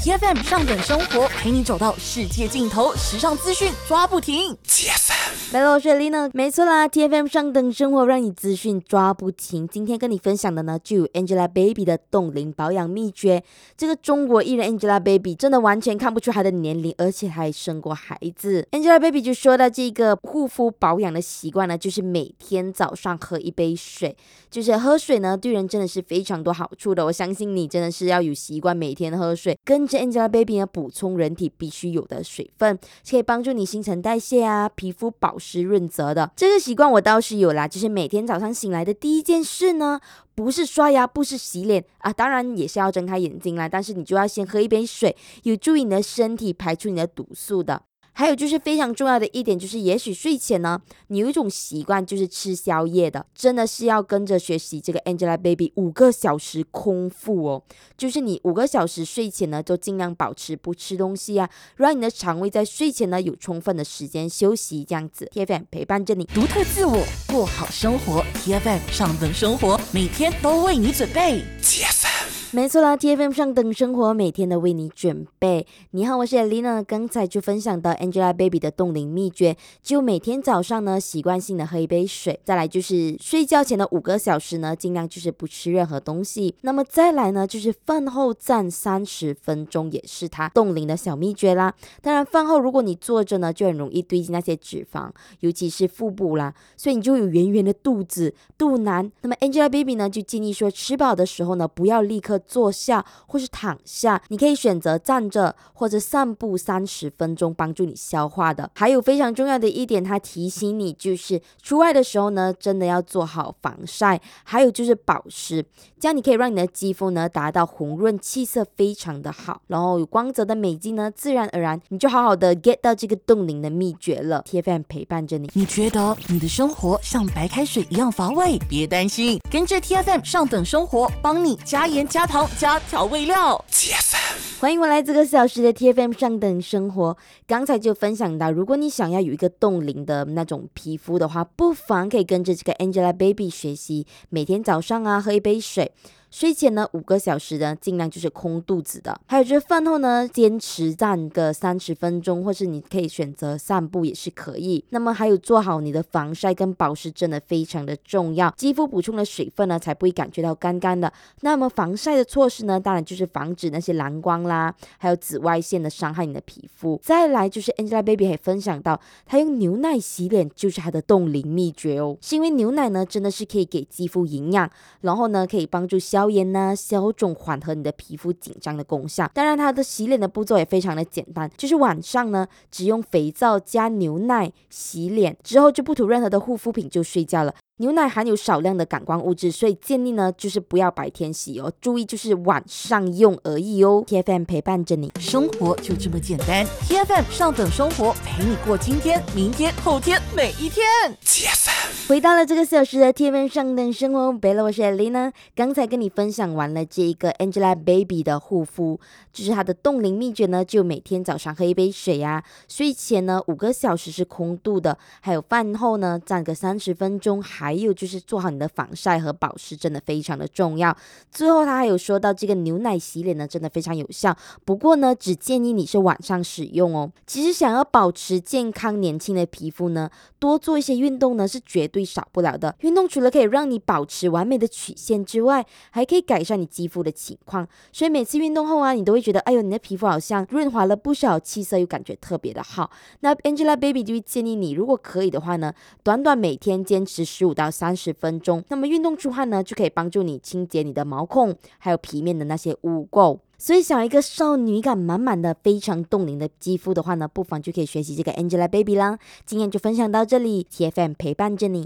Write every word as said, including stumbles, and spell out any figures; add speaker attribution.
Speaker 1: T F M 上等生活，陪你走到世界尽头，时尚资讯抓不停。T F M，
Speaker 2: 我是 Lina， 没错啦 ，T F M 上等生活让你资讯抓不停。今天跟你分享的呢，就有 Angelababy 的冻龄保养秘诀。这个中国艺人 Angelababy 真的完全看不出她的年龄，而且还生过孩子。Angelababy 就说到这个护肤保养的习惯呢，就是每天早上喝一杯水。就是喝水呢，对人真的是非常多好处的。我相信你真的是要有习惯每天喝水，跟着 Angelababy 呢补充人体必须有的水分，可以帮助你新陈代谢啊，皮肤保湿润泽的。这个习惯我倒是有啦，就是每天早上醒来的第一件事呢，不是刷牙，不是洗脸啊，当然也是要睁开眼睛啦，但是你就要先喝一杯水，有助于你的身体排出你的毒素的。还有就是非常重要的一点，就是也许睡前呢，你有一种习惯就是吃宵夜的，真的是要跟着学习这个 Angelababy 五个小时空腹哦，就是你五个小时睡前呢，就尽量保持不吃东西啊，让你的肠胃在睡前呢有充分的时间休息，这样子 T F M 陪伴着你，
Speaker 1: 独特自我，过好生活。T F M 上等生活，每天都为你准备。T F M。
Speaker 2: 没错啦 ，T F M 上等生活每天都为你准备。你好，我是 Lina， 刚才就分享到 Angelababy 的冻龄秘诀，就每天早上呢习惯性的喝一杯水，再来就是睡觉前的五个小时呢，尽量就是不吃任何东西。那么再来呢，就是饭后站三十分钟，也是它冻龄的小秘诀啦。当然，饭后如果你坐着呢，就很容易堆积那些脂肪，尤其是腹部啦，所以你就有圆圆的肚子、肚腩。那么 Angelababy 呢，就建议说，吃饱的时候呢，不要立刻坐下或是躺下，你可以选择站着或者散步三十分钟，帮助你消化的。还有非常重要的一点，它提醒你就是出外的时候呢，真的要做好防晒，还有就是保湿，这样你可以让你的肌肤呢达到红润，气色非常的好，然后有光泽的美肌呢，自然而然你就好好的 get 到这个冻龄的秘诀了。 T F M 陪伴着你。
Speaker 1: 你觉得你的生活像白开水一样乏味？别担心，跟着 T F M 上等生活，帮你加盐加糖加调味料。 T F M，
Speaker 2: 欢迎回来这个小时的 T F M 上等生活。刚才就分享到，如果你想要有一个冻龄的那种皮肤的话，不妨可以跟着这个 Angelababy 学习，每天早上啊喝一杯水，睡前呢五个小时呢尽量就是空肚子的，还有就是饭后呢坚持站个三十分钟，或是你可以选择散步也是可以。那么还有做好你的防晒跟保湿真的非常的重要，肌肤补充了水分呢才不会感觉到干干的。那么防晒的措施呢，当然就是防止那些蓝光啦，还有紫外线的伤害你的皮肤。再来就是 Angelababy 还分享到，她用牛奶洗脸就是她的冻龄秘诀哦，是因为牛奶呢真的是可以给肌肤营养，然后呢可以帮助消炎啊、消肿、缓和你的皮肤紧张的功效。当然它的洗脸的步骤也非常的简单，就是晚上呢只用肥皂加牛奶洗脸，之后就不涂任何的护肤品就睡觉了。牛奶含有少量的感光物质，所以建议呢就是不要白天洗哦，注意就是晚上用而已哦。 T F M 陪伴着你，
Speaker 1: 生活就这么简单。 T F M 上等生活，陪你过今天、明天、后天，每一天。 T F M，
Speaker 2: 回到了这个小时的 T F M 上等生活，别了，我是 Lina。 刚才跟你分享完了这一个 Angelababy 的护肤，就是她的冻龄秘诀呢，就每天早上喝一杯水啊，睡前呢五个小时是空肚的，还有饭后呢站个三十分钟，还有就是做好你的防晒和保湿，真的非常的重要。最后他还有说到这个牛奶洗脸呢真的非常有效，不过呢只建议你是晚上使用哦。其实想要保持健康年轻的皮肤呢，多做一些运动呢是绝对少不了的。运动除了可以让你保持完美的曲线之外，还可以改善你肌肤的情况，所以每次运动后啊，你都会觉得哎呦你的皮肤好像润滑了不少，气色又感觉特别的好。那 Angelababy 就会建议你，如果可以的话呢，短短每天坚持十五到三十分钟，那么运动出汗呢就可以帮助你清洁你的毛孔还有皮面的那些污垢。所以想要一个少女感满满的非常冻龄的肌肤的话呢，不妨就可以学习这个 Angelababy 啦。今天就分享到这里， T F M 陪伴着你。